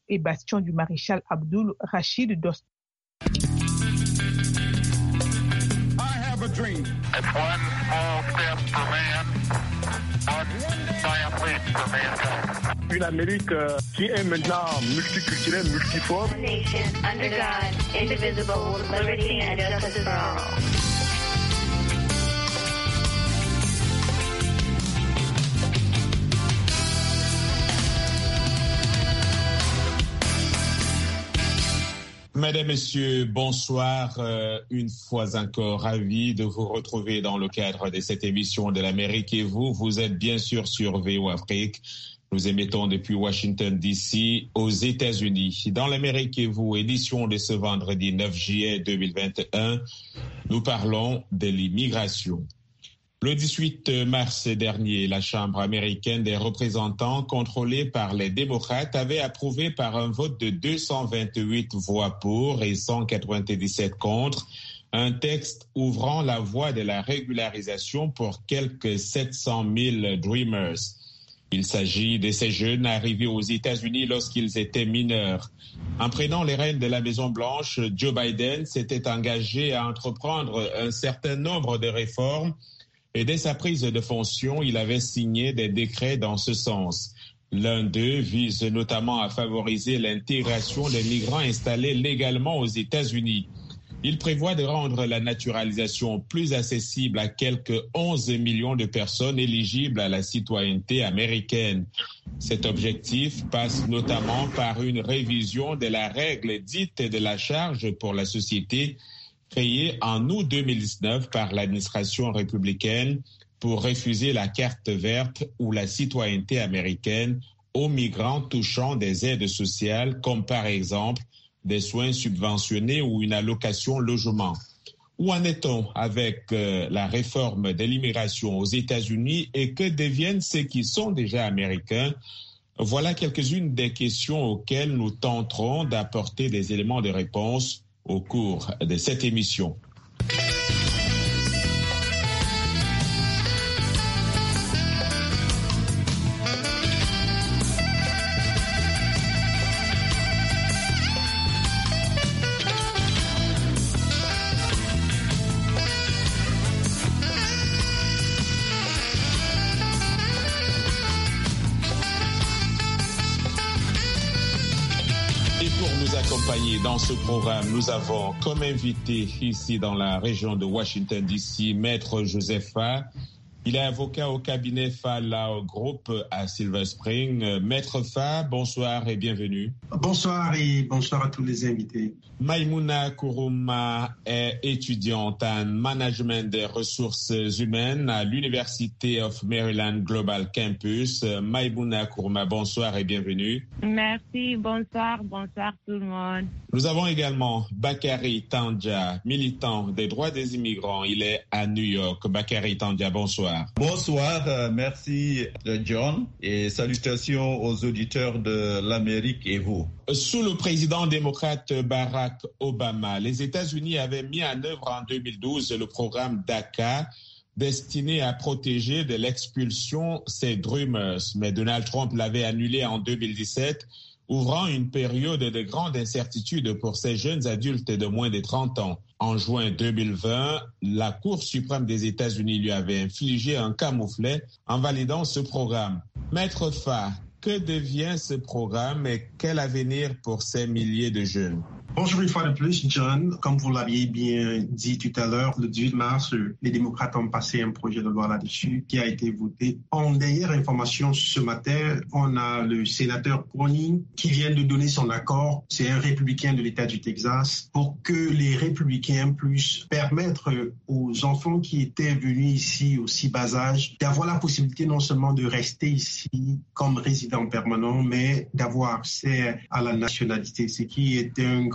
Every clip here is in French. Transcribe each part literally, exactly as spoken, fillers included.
et bastion du maréchal Abdul Rachid Dostum. A dream. It's one small step for man, one giant leap for mankind. Une Amérique euh, qui est maintenant multiculturelle, multiforme. Nation under God, indivisible, with liberty and justice for all. Mesdames, Messieurs, bonsoir. Euh, une fois encore, ravi de vous retrouver dans le cadre de cette émission de l'Amérique et vous. Vous êtes bien sûr sur V O Afrique. Nous émettons depuis Washington, D C, aux États-Unis. Dans l'Amérique et vous, édition de ce vendredi neuf juillet deux mille vingt et un, nous parlons de l'immigration. Le dix-huit mars dernier, la Chambre américaine des représentants, contrôlée par les démocrates, avait approuvé par un vote de deux cent vingt-huit voix pour et cent quatre-vingt-dix-sept contre un texte ouvrant la voie de la régularisation pour quelques sept cent mille Dreamers. Il s'agit de ces jeunes arrivés aux États-Unis lorsqu'ils étaient mineurs. En prenant les rênes de la Maison-Blanche, Joe Biden s'était engagé à entreprendre un certain nombre de réformes. Et dès sa prise de fonction, il avait signé des décrets dans ce sens. L'un d'eux vise notamment à favoriser l'intégration des migrants installés légalement aux États-Unis. Il prévoit de rendre la naturalisation plus accessible à quelques onze millions de personnes éligibles à la citoyenneté américaine. Cet objectif passe notamment par une révision de la règle dite de la charge pour la société, créé en août deux mille dix-neuf par l'administration républicaine pour refuser la carte verte ou la citoyenneté américaine aux migrants touchant des aides sociales comme par exemple des soins subventionnés ou une allocation logement. Où en est-on avec euh, la réforme de l'immigration aux États-Unis et que deviennent ceux qui sont déjà américains? Voilà quelques-unes des questions auxquelles nous tenterons d'apporter des éléments de réponse au cours de cette émission. Dans ce programme, nous avons comme invité ici dans la région de Washington, D C, Maître Joseph Fa. Il est avocat au cabinet Fa Law Group à Silver Spring. Maître Fa, bonsoir et bienvenue. Bonsoir et bonsoir à tous les invités. Maïmouna Kourouma est étudiante en management des ressources humaines à l'University of Maryland Global Campus. Maïmouna Kourouma, bonsoir et bienvenue. Merci, bonsoir, bonsoir tout le monde. Nous avons également Bakary Tandja, militant des droits des immigrants. Il est à New York. Bakary Tandja, bonsoir. Bonsoir, euh, merci John et salutations aux auditeurs de l'Amérique et vous. Sous le président démocrate Barack Obama, les États-Unis avaient mis en œuvre en deux mille douze le programme DACA destiné à protéger de l'expulsion ces Dreamers. Mais Donald Trump l'avait annulé en deux mille dix-sept, ouvrant une période de grande incertitude pour ces jeunes adultes de moins de trente ans. En juin deux mille vingt, la Cour suprême des États-Unis lui avait infligé un camouflet en validant ce programme. Maître Fa, que devient ce programme et quel avenir pour ces milliers de jeunes? Bonjour une fois de plus, John. Comme vous l'aviez bien dit tout à l'heure, le dix-huit mars, les démocrates ont passé un projet de loi là-dessus qui a été voté. En dernière information ce matin, on a le sénateur Cronin qui vient de donner son accord. C'est un républicain de l'État du Texas pour que les républicains puissent permettre aux enfants qui étaient venus ici au si bas âge d'avoir la possibilité non seulement de rester ici comme résidents permanents, mais d'avoir accès à la nationalité, ce qui était un grand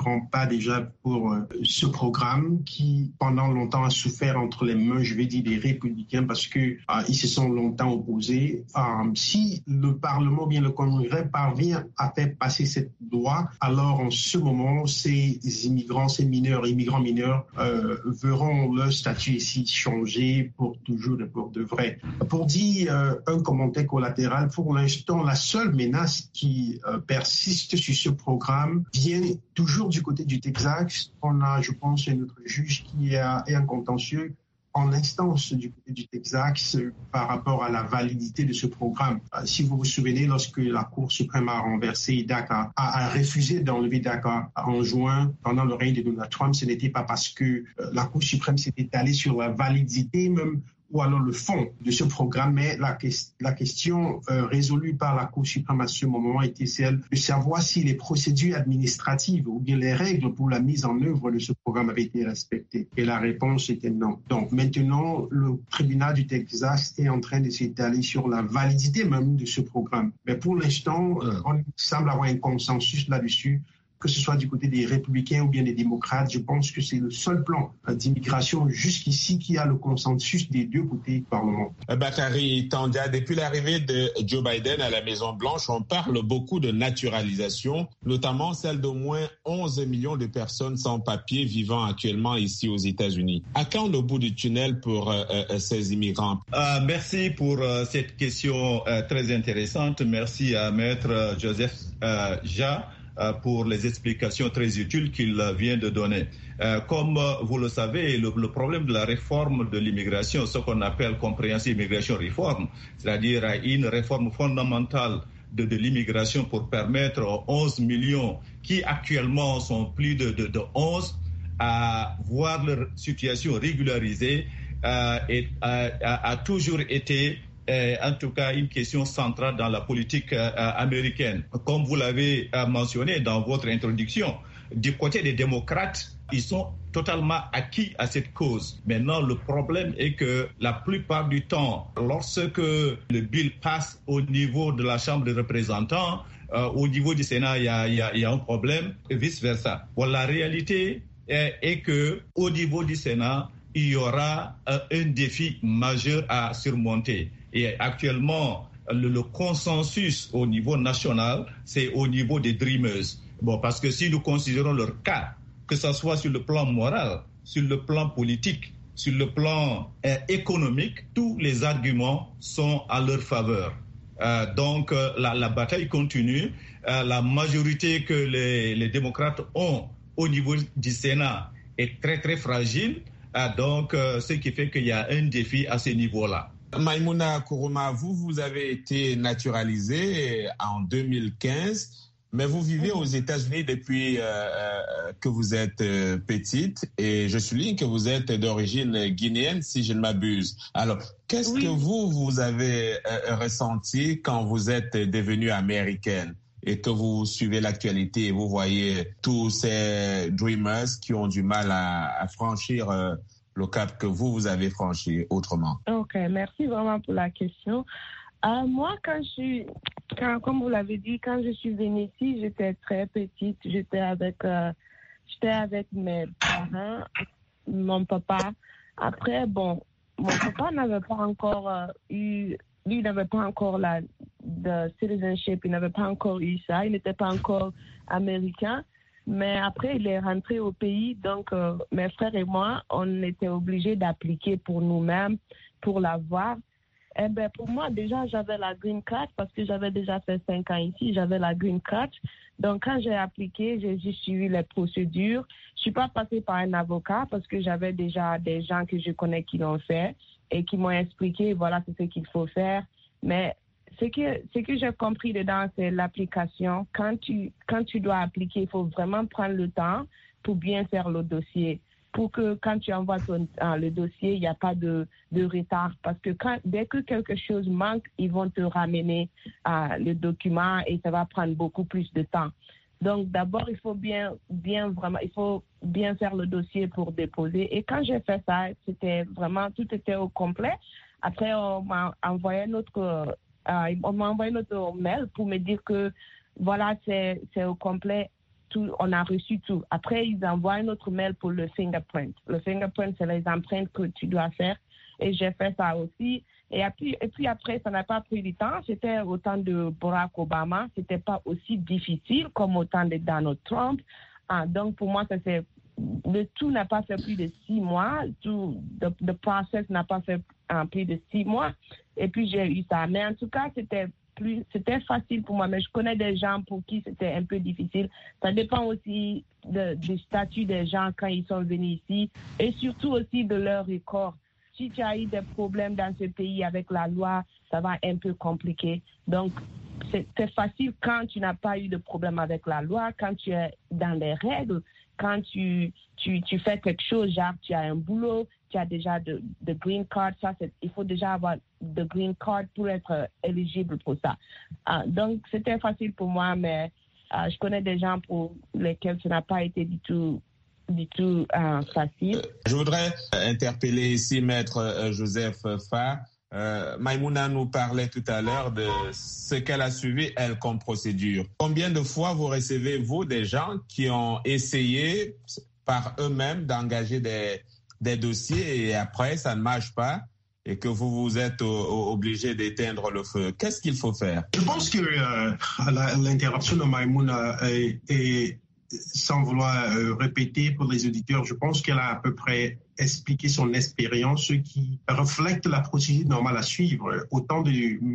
grands pas déjà pour euh, ce programme qui, pendant longtemps, a souffert entre les mains, je vais dire, des républicains parce que euh, ils se sont longtemps opposés. Euh, si le Parlement ou bien le Congrès parvient à faire passer cette loi, alors en ce moment, ces immigrants, ces mineurs, immigrants mineurs, euh, verront leur statut ici changer pour toujours et pour de vrai. Pour dire euh, un commentaire collatéral, pour l'instant, la seule menace qui euh, persiste sur ce programme vient toujours du côté du Texas. On a, je pense, notre juge qui a, est un contentieux en instance du côté du Texas euh, par rapport à la validité de ce programme. Euh, si vous vous souvenez, lorsque la Cour suprême a renversé DACA, a, a refusé d'enlever DACA en juin pendant le règne de Donald Trump, ce n'était pas parce que euh, la Cour suprême s'était allée sur la validité même ou alors le fond de ce programme, mais la, la question euh, résolue par la Cour suprême à ce moment était celle de savoir si les procédures administratives ou bien les règles pour la mise en œuvre de ce programme avaient été respectées. Et la réponse était non. Donc maintenant, le tribunal du Texas est en train de s'étaler sur la validité même de ce programme. Mais pour l'instant, euh, on semble avoir un consensus là-dessus, que ce soit du côté des républicains ou bien des démocrates. Je pense que c'est le seul plan d'immigration jusqu'ici qui a le consensus des deux côtés du Parlement. Bakary Tandia, depuis l'arrivée de Joe Biden à la Maison-Blanche, on parle beaucoup de naturalisation, notamment celle d'au moins onze millions de personnes sans papier vivant actuellement ici aux États-Unis. À quand le bout du tunnel pour euh, euh, ces immigrants? euh, Merci pour euh, cette question euh, très intéressante. Merci à Maître Joseph euh, Ja pour les explications très utiles qu'il vient de donner. Euh, comme vous le savez, le, le problème de la réforme de l'immigration, ce qu'on appelle Comprehensive Immigration Reform, c'est-à-dire une réforme fondamentale de, de l'immigration pour permettre aux onze millions qui actuellement sont plus de, de, de onze à voir leur situation régularisée euh, et a, a, a toujours été Euh, en tout cas une question centrale dans la politique euh, américaine. Comme vous l'avez euh, mentionné dans votre introduction, du côté des démocrates, ils sont totalement acquis à cette cause. Maintenant, le problème est que la plupart du temps, lorsque le bill passe au niveau de la Chambre des représentants, euh, au niveau du Sénat, il y a, y a, y a un problème, et vice-versa. Bon, la réalité est, est que au niveau du Sénat, il y aura euh, un défi majeur à surmonter. Et actuellement, le, le consensus au niveau national, c'est au niveau des Dreamers. Bon, parce que si nous considérons leur cas, que ce soit sur le plan moral, sur le plan politique, sur le plan euh, économique, tous les arguments sont à leur faveur. Euh, donc, euh, la, la bataille continue. Euh, la majorité que les, les démocrates ont au niveau du Sénat est très, très fragile. Euh, donc, euh, ce qui fait qu'il y a un défi à ce niveau-là. Maïmouna Kourouma, vous, vous avez été naturalisée en deux mille quinze, mais vous vivez aux États-Unis depuis euh, que vous êtes euh, petite, et je souligne que vous êtes d'origine guinéenne, si je ne m'abuse. Alors, qu'est-ce oui. que vous, vous avez euh, ressenti quand vous êtes devenue américaine et que vous suivez l'actualité et vous voyez tous ces dreamers qui ont du mal à, à franchir euh, le cap que vous, vous avez franchi autrement? OK, merci vraiment pour la question. Euh, moi, quand je suis, quand, comme vous l'avez dit, quand je suis venue ici, j'étais très petite. J'étais avec, euh, j'étais avec mes parents, mon papa. Après, bon, mon papa n'avait pas encore euh, eu, lui n'avait pas encore la de citizenship, il n'avait pas encore eu ça, il n'était pas encore américain. Mais après, il est rentré au pays, donc euh, mes frères et moi, on était obligés d'appliquer pour nous-mêmes, pour l'avoir. Eh ben, pour moi, déjà, j'avais la green card parce que j'avais déjà fait cinq ans ici, j'avais la green card. Donc, quand j'ai appliqué, j'ai juste suivi les procédures. Je suis pas passée par un avocat parce que j'avais déjà des gens que je connais qui l'ont fait et qui m'ont expliqué, voilà, c'est ce qu'il faut faire. Mais Ce que, ce que j'ai compris dedans, c'est l'application. Quand tu, quand tu dois appliquer, il faut vraiment prendre le temps pour bien faire le dossier. Pour que quand tu envoies ton, euh, le dossier, il n'y a pas de, de retard. Parce que quand, dès que quelque chose manque, ils vont te ramener euh, le document et ça va prendre beaucoup plus de temps. Donc, d'abord, il faut bien, bien vraiment, il faut bien faire le dossier pour déposer. Et quand j'ai fait ça, c'était vraiment, tout était au complet. Après, on m'a envoyé notre... Euh, on m'a envoyé notre mail pour me dire que voilà, c'est, c'est au complet, tout, on a reçu tout. Après, ils envoient un autre mail pour le fingerprint. Le fingerprint, c'est les empreintes que tu dois faire. Et j'ai fait ça aussi. Et puis, et puis après, ça n'a pas pris du temps. C'était au temps de Barack Obama. C'était pas aussi difficile comme au temps de Donald Trump. Ah, donc, pour moi, ça c'est, le tout n'a pas fait plus de six mois. Tout, le, le process n'a pas fait uh, plus de six mois. Et puis, j'ai eu ça. Mais en tout cas, c'était plus, c'était facile pour moi. Mais je connais des gens pour qui c'était un peu difficile. Ça dépend aussi de, du statut des gens quand ils sont venus ici. Et surtout aussi de leur record. Si tu as eu des problèmes dans ce pays avec la loi, ça va un peu compliqué. Donc, c'est, c'est facile quand tu n'as pas eu de problème avec la loi, quand tu es dans les règles, quand tu, tu, tu fais quelque chose, genre tu as un boulot, tu as déjà de, de green card, ça, c'est, il faut déjà avoir de green card pour être éligible pour ça. Uh, donc, c'était facile pour moi, mais uh, je connais des gens pour lesquels ça n'a pas été du tout du tout euh, facile. Je voudrais interpeller ici Maître euh, Joseph Fa. Euh, Maïmouna nous parlait tout à l'heure de ce qu'elle a suivi, elle, comme procédure. Combien de fois vous recevez, vous, des gens qui ont essayé par eux-mêmes d'engager des, des dossiers et après, ça ne marche pas et que vous vous êtes o- o- obligé d'éteindre le feu? Qu'est-ce qu'il faut faire? Je pense que euh, la, l'interruption de Maïmouna est, est sans vouloir euh, répéter pour les auditeurs, je pense qu'elle a à peu près expliqué son expérience, ce qui reflète la procédure normale à suivre. Au temps de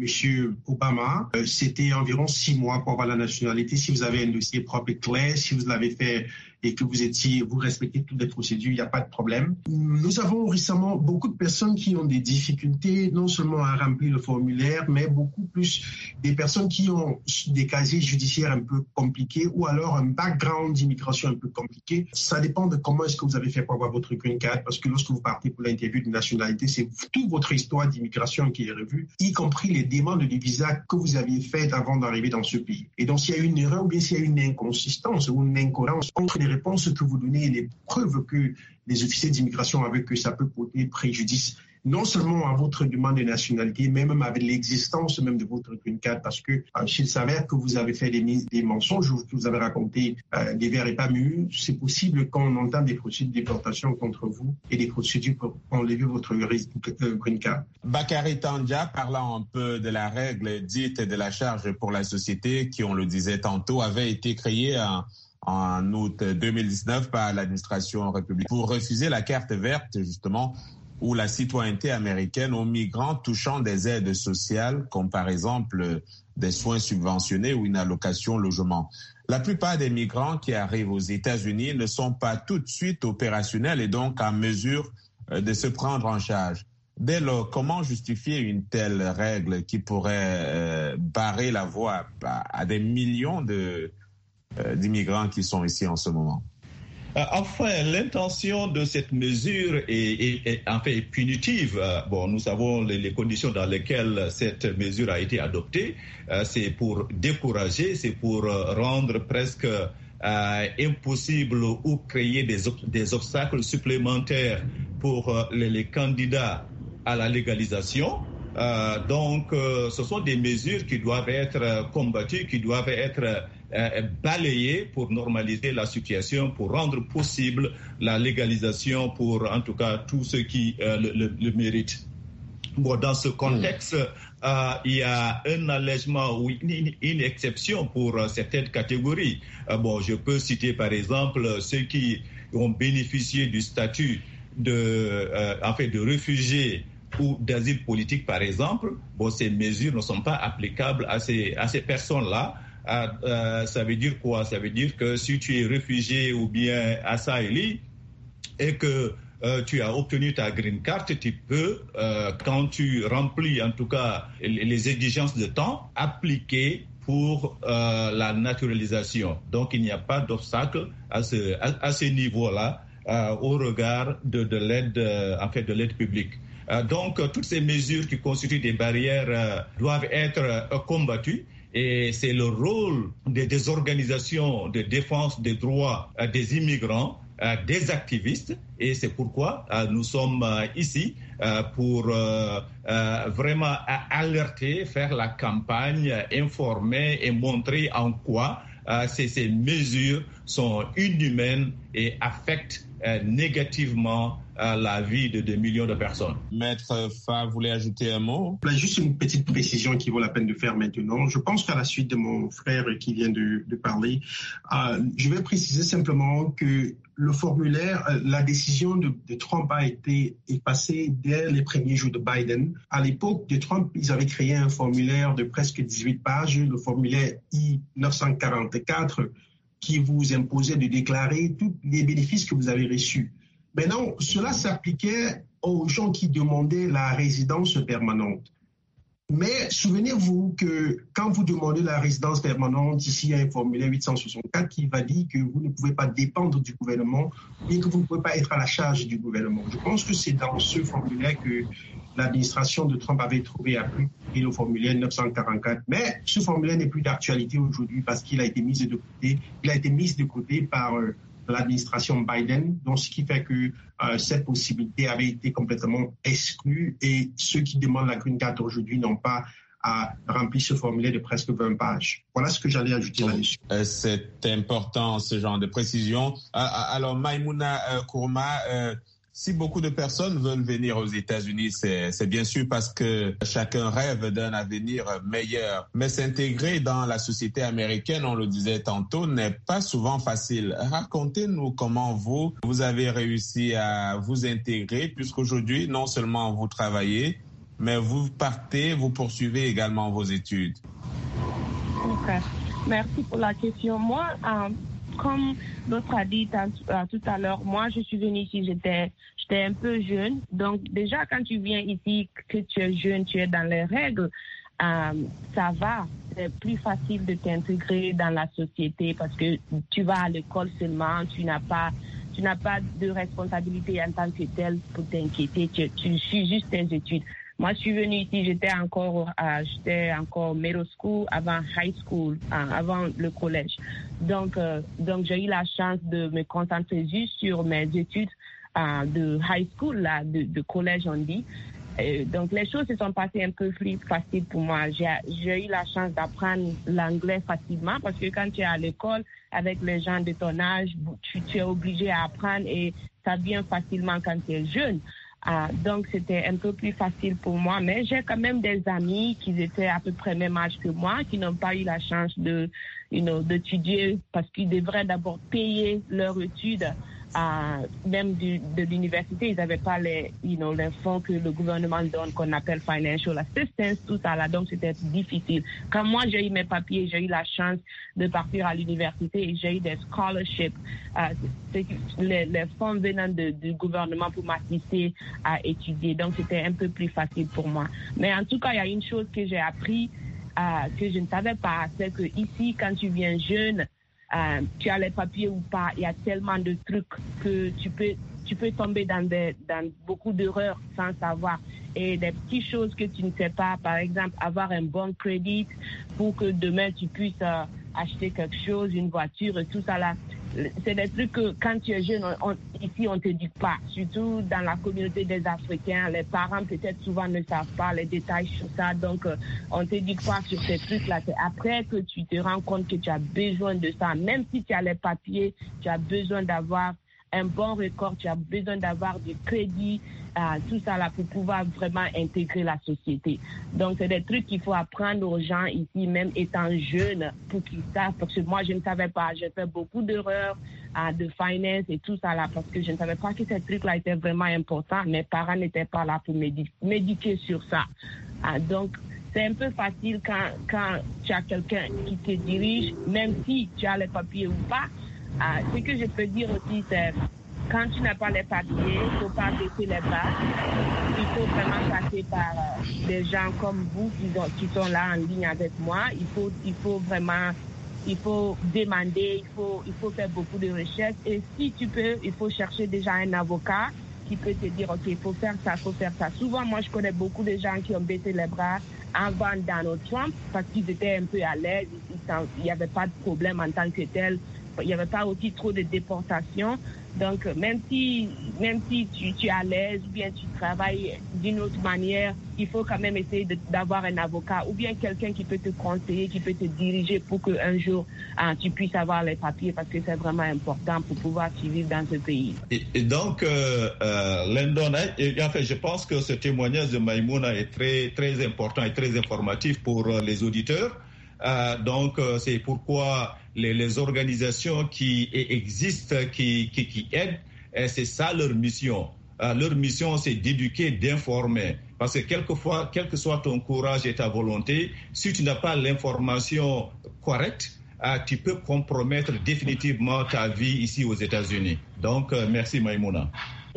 M. Obama, euh, c'était environ six mois pour avoir la nationalité. Si vous avez un dossier propre et clair, si vous l'avez fait et que vous étiez, vous respectez toutes les procédures, il n'y a pas de problème. Nous avons récemment beaucoup de personnes qui ont des difficultés, non seulement à remplir le formulaire, mais beaucoup plus des personnes qui ont des casiers judiciaires un peu compliqués ou alors un background d'immigration un peu compliqué. Ça dépend de comment est-ce que vous avez fait pour avoir votre green card, parce que lorsque vous partez pour l'interview de nationalité, c'est toute votre histoire d'immigration qui est revue, y compris les demandes de visa que vous aviez faites avant d'arriver dans ce pays. Et donc, s'il y a une erreur ou bien s'il y a une inconsistance ou une incohérence entre les réponses que vous donnez et les preuves que les officiers d'immigration avaient, que ça peut porter préjudice non seulement à votre demande de nationalité, mais même avec l'existence même de votre green card, parce que euh, s'il s'avère que vous avez fait des, des mensonges ou que vous avez raconté euh, des verres et pas mûrs, c'est possible qu'on entende des procédures de déportation contre vous et des procédures pour enlever votre green card. Bakary Tandja, parlant un peu de la règle dite de la charge pour la société, qui, on le disait tantôt, avait été créée en en août deux mille dix-neuf par l'administration républicaine pour refuser la carte verte, justement, ou la citoyenneté américaine aux migrants touchant des aides sociales, comme par exemple des soins subventionnés ou une allocation logement. La plupart des migrants qui arrivent aux États-Unis ne sont pas tout de suite opérationnels et donc en mesure de se prendre en charge. Dès lors, comment justifier une telle règle qui pourrait euh, barrer la voie à, à des millions de Euh, d'immigrants qui sont ici en ce moment? Euh, enfin, l'intention de cette mesure est, est, est, en fait, est punitive. Euh, bon, nous savons les, les conditions dans lesquelles cette mesure a été adoptée. Euh, c'est pour décourager, c'est pour euh, rendre presque euh, impossible ou créer des, des obstacles supplémentaires pour euh, les, les candidats à la légalisation. Euh, donc, euh, ce sont des mesures qui doivent être euh, combattues, qui doivent être euh, balayées pour normaliser la situation, pour rendre possible la légalisation pour, en tout cas, tous ceux qui euh, le, le, le méritent. Bon, dans ce contexte, euh, il y a un allègement ou une, une exception pour euh, certaines catégories. Euh, bon, je peux citer par exemple ceux qui ont bénéficié du statut de, euh, en fait, de réfugiés ou d'asile politique, par exemple. Bon, ces mesures ne sont pas applicables à ces, à ces personnes-là. Euh, euh, ça veut dire quoi? Ça veut dire que si tu es réfugié ou bien assailli et que euh, tu as obtenu ta green card, tu peux, euh, quand tu remplis en tout cas les exigences de temps, appliquer pour euh, la naturalisation. Donc, il n'y a pas d'obstacle à ce, à, à ce niveau-là euh, au regard de, de l'aide, euh, en fait, de l'aide publique. Euh, donc, euh, toutes ces mesures qui constituent des barrières euh, doivent être euh, combattues. Et c'est le rôle des, des organisations de défense des droits euh, des immigrants, euh, des activistes. Et c'est pourquoi euh, nous sommes euh, ici euh, pour euh, euh, vraiment alerter, faire la campagne, informer et montrer en quoi euh, ces, ces mesures sont inhumaines et affectent euh, négativement euh, la vie de des millions de personnes. Maître Fa voulait ajouter un mot? Juste une petite précision qui vaut la peine de faire maintenant. Je pense qu'à la suite de mon frère qui vient de, de parler, euh, je vais préciser simplement que le formulaire, euh, la décision de, de Trump a été effacée dès les premiers jours de Biden. À l'époque de Trump, ils avaient créé un formulaire de presque dix-huit pages, le formulaire I neuf cent quarante-quatre, qui vous imposait de déclarer tous les bénéfices que vous avez reçus. Maintenant, cela s'appliquait aux gens qui demandaient la résidence permanente. Mais souvenez-vous que quand vous demandez la résidence permanente, ici il y a un formulaire huit cent soixante-quatre qui va dire que vous ne pouvez pas dépendre du gouvernement et que vous ne pouvez pas être à la charge du gouvernement. Je pense que c'est dans ce formulaire que l'administration de Trump avait trouvé à plus et le formulaire neuf cent quarante-quatre. Mais ce formulaire n'est plus d'actualité aujourd'hui parce qu'il a été mis de côté. Il a été mis de côté par euh, l'administration Biden, donc ce qui fait que euh, cette possibilité avait été complètement exclue et ceux qui demandent la green card aujourd'hui n'ont pas à remplir ce formulaire de presque vingt pages. Voilà ce que j'allais ajouter là-dessus. Euh, c'est important ce genre de précision. Euh, alors Maïmouna euh, Kourma, euh, si beaucoup de personnes veulent venir aux États-Unis, c'est, c'est bien sûr parce que chacun rêve d'un avenir meilleur. Mais s'intégrer dans la société américaine, on le disait tantôt, n'est pas souvent facile. Racontez-nous comment vous, vous avez réussi à vous intégrer, puisqu'aujourd'hui, non seulement vous travaillez, mais vous partez, vous poursuivez également vos études. Ok. Merci pour la question. Moi, euh, comme l'autre a dit euh, tout à l'heure, moi, je suis venue ici, j'étais, j'étais un peu jeune. Donc, déjà, quand tu viens ici, que tu es jeune, tu es dans les règles, euh, ça va. C'est plus facile de t'intégrer dans la société parce que tu vas à l'école seulement, tu n'as pas... Tu n'as pas de responsabilité en tant que telle pour t'inquiéter. Tu, tu suis juste tes études. Moi, je suis venue ici, j'étais encore, euh, j'étais encore middle school avant high school, euh, avant le collège. Donc, euh, donc j'ai eu la chance de me concentrer juste sur mes études euh, de high school, là, de, de collège, on dit. Euh, donc, les choses se sont passées un peu plus faciles pour moi. J'ai, j'ai eu la chance d'apprendre l'anglais facilement parce que quand tu es à l'école avec les gens de ton âge, tu, tu es obligé à apprendre et ça vient facilement quand tu es jeune. Uh, donc, c'était un peu plus facile pour moi. Mais j'ai quand même des amis qui étaient à peu près même âge que moi, qui n'ont pas eu la chance de, you know, d'étudier parce qu'ils devraient d'abord payer leurs études. Uh, même du, de l'université, ils n'avaient pas les, you know, les fonds que le gouvernement donne, qu'on appelle financial assistance, tout ça là. Donc, c'était difficile. Quand moi, j'ai eu mes papiers, j'ai eu la chance de partir à l'université et j'ai eu des scholarships, uh, les, les fonds venant de, du gouvernement pour m'assister à étudier. Donc, c'était un peu plus facile pour moi. Mais en tout cas, il y a une chose que j'ai appris, uh, que je ne savais pas, c'est que ici, quand tu viens jeune, Euh, tu as les papiers ou pas, il y a tellement de trucs que tu peux, tu peux tomber dans, des, dans beaucoup d'erreurs sans savoir. Et des petites choses que tu ne sais pas, par exemple, avoir un bon crédit pour que demain tu puisses euh, acheter quelque chose, une voiture et tout ça là. C'est des trucs que quand tu es jeune, on, on, ici on ne te dit pas. Surtout dans la communauté des Africains, les parents peut-être souvent ne savent pas les détails sur ça. Donc euh, on ne te dit pas sur ces trucs-là. C'est après que tu te rends compte que tu as besoin de ça. Même si tu as les papiers, tu as besoin d'avoir un bon record, tu as besoin d'avoir du crédit, euh, tout ça là pour pouvoir vraiment intégrer la société. Donc c'est des trucs qu'il faut apprendre aux gens ici, même étant jeunes, pour qu'ils savent, parce que moi je ne savais pas, j'ai fait beaucoup d'erreurs euh, de finance et tout ça là, parce que je ne savais pas que ces trucs là étaient vraiment importants. Mes parents n'étaient pas là pour m'éduquer sur ça. Euh, donc c'est un peu facile quand, quand tu as quelqu'un qui te dirige, même si tu as les papiers ou pas. Ah, ce que je peux dire aussi, c'est quand tu n'as pas les papiers, il ne faut pas baisser les bras. Il faut vraiment passer par euh, des gens comme vous qui, ont, qui sont là en ligne avec moi. Il faut, il faut vraiment, il faut demander, il faut, il faut faire beaucoup de recherches. Et si tu peux, il faut chercher déjà un avocat qui peut te dire, OK, il faut faire ça, il faut faire ça. Souvent, moi, je connais beaucoup de gens qui ont baissé les bras avant Donald Trump parce qu'ils étaient un peu à l'aise. Il n'y avait pas de problème en tant que tel. il n'y avait pas aussi trop de déportations. Donc, même si, même si tu, tu es à l'aise ou bien tu travailles d'une autre manière, il faut quand même essayer de, d'avoir un avocat ou bien quelqu'un qui peut te conseiller, qui peut te diriger pour qu'un jour hein, tu puisses avoir les papiers parce que c'est vraiment important pour pouvoir vivre dans ce pays. Et, et donc, euh, euh, Lyndon, et, en fait, je pense que ce témoignage de Maïmouna est très, très important et très informatif pour euh, les auditeurs. Euh, donc, euh, c'est pourquoi les, les organisations qui existent, qui, qui, qui aident, et c'est ça leur mission. Euh, leur mission, c'est d'éduquer, d'informer. Parce que quelquefois, quel que soit ton courage et ta volonté, si tu n'as pas l'information correcte, euh, tu peux compromettre définitivement ta vie ici aux États-Unis. Donc, euh, merci Maïmouna.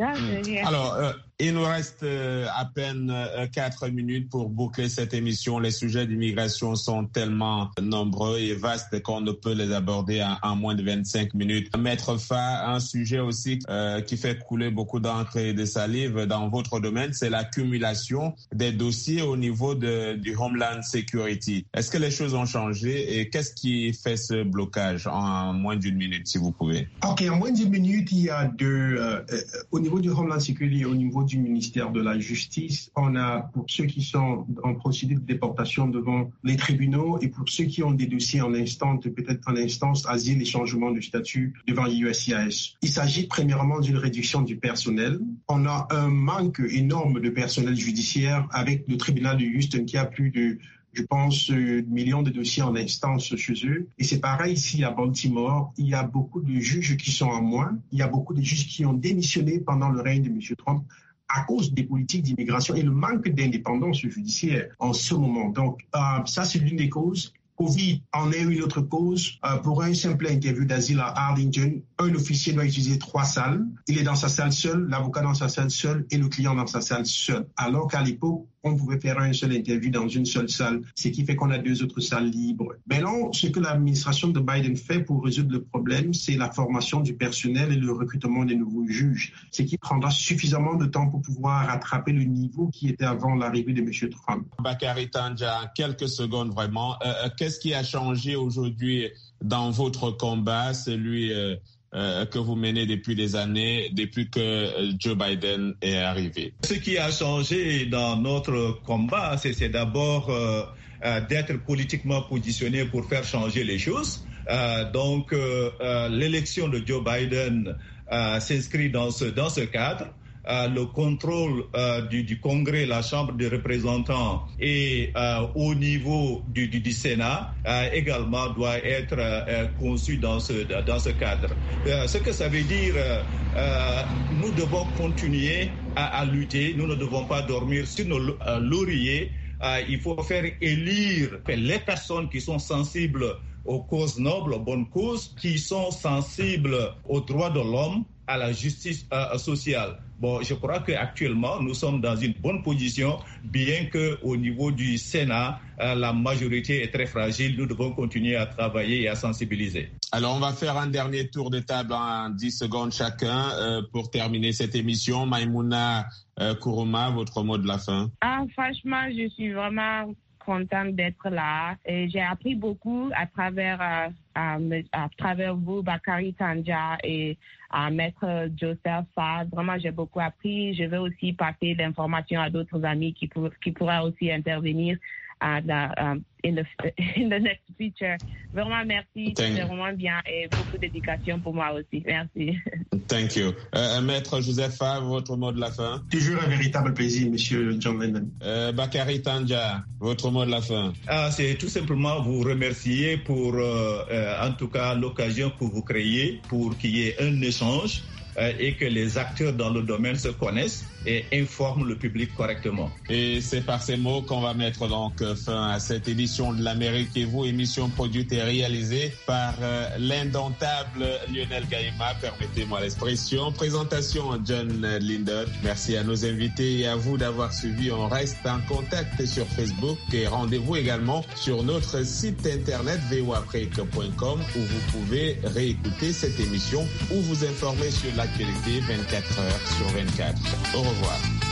Alors, euh, il nous reste euh, à peine euh, quatre minutes pour boucler cette émission. Les sujets d'immigration sont tellement nombreux et vastes qu'on ne peut les aborder en, en moins de vingt-cinq minutes. Mettre fin à un sujet aussi euh, qui fait couler beaucoup d'encre et de salive dans votre domaine, c'est l'accumulation des dossiers au niveau de, du Homeland Security. Est-ce que les choses ont changé et qu'est-ce qui fait ce blocage en moins d'une minute, si vous pouvez? OK, en moins d'une minute, il y a deux... Euh, euh, au niveau du Homeland Security et au niveau du ministère de la Justice, on a, pour ceux qui sont en procédure de déportation devant les tribunaux et pour ceux qui ont des dossiers en instance, peut-être en instance, asile et changement de statut devant l'U S C I S. Il s'agit premièrement d'une réduction du personnel. On a un manque énorme de personnel judiciaire avec le tribunal de Houston qui a plus de je pense, euh, millions de dossiers en instance chez eux. Et c'est pareil ici à Baltimore. Il y a beaucoup de juges qui sont en moins. Il y a beaucoup de juges qui ont démissionné pendant le règne de M. Trump à cause des politiques d'immigration et le manque d'indépendance judiciaire en ce moment. Donc, euh, ça, c'est l'une des causes. Covid en est une autre cause. Euh, pour un simple interview d'asile à Arlington, un officier doit utiliser trois salles. Il est dans sa salle seul, l'avocat dans sa salle seul et le client dans sa salle seul. Alors qu'à l'époque, on pouvait faire un seul interview dans une seule salle, ce qui fait qu'on a deux autres salles libres. Maintenant, ce que l'administration de Biden fait pour résoudre le problème, c'est la formation du personnel et le recrutement des nouveaux juges, ce qui prendra suffisamment de temps pour pouvoir rattraper le niveau qui était avant l'arrivée de M. Trump. Bakary Tandja, quelques secondes vraiment. Euh, qu'est-ce qui a changé aujourd'hui dans votre combat, celui euh, euh, que vous menez depuis des années, depuis que Joe Biden est arrivé? Ce qui a changé dans notre combat, c'est, c'est d'abord euh, euh, d'être politiquement positionné pour faire changer les choses. Euh, donc, euh, euh, l'élection de Joe Biden euh, s'inscrit dans ce, dans ce cadre. Euh, le contrôle euh, du, du Congrès, la Chambre des représentants et euh, au niveau du, du, du Sénat euh, également doit être euh, conçu dans ce, dans ce cadre. Euh, ce que ça veut dire, euh, nous devons continuer à, à lutter, nous ne devons pas dormir sur nos euh, lauriers. Euh, il faut faire élire les personnes qui sont sensibles aux causes nobles, aux bonnes causes, qui sont sensibles aux droits de l'homme, à la justice euh, sociale. Bon, je crois qu'actuellement, nous sommes dans une bonne position, bien qu'au niveau du Sénat, euh, la majorité est très fragile. Nous devons continuer à travailler et à sensibiliser. Alors, on va faire un dernier tour de table en dix secondes chacun euh, pour terminer cette émission. Maïmouna euh, Kourouma, votre mot de la fin. Ah, franchement, je suis vraiment contente d'être là. Et j'ai appris beaucoup à travers, euh, à, à travers vous, Bakary Tandja et à Maître Joseph Faye. Vraiment, j'ai beaucoup appris. Je vais aussi passer l'information à d'autres amis qui, pour, qui pourraient aussi intervenir à la, um, in, the, in the next feature. Vraiment, merci. C'est vraiment bien et beaucoup d'éducation pour moi aussi. Merci. Thank you. Euh, Maître Joseph Faye, votre mot de la fin? Toujours un véritable plaisir, Monsieur John Lennon. Euh, Bakary Tandja, votre mot de la fin? Ah, c'est tout simplement vous remercier pour, euh, euh, en tout cas, l'occasion que vous créez pour qu'il y ait un échange euh, et que les acteurs dans le domaine se connaissent et informe le public correctement. Et c'est par ces mots qu'on va mettre donc fin à cette édition de l'Amérique et vous, émission produite et réalisée par euh, l'indomptable Lionel Gaïma, permettez-moi l'expression. Présentation John Linden. Merci à nos invités et à vous d'avoir suivi. On reste en contact sur Facebook et rendez-vous également sur notre site internet v o afrique point com où vous pouvez réécouter cette émission ou vous informer sur l'actualité vingt-quatre heures sur vingt-quatre. Au revoir.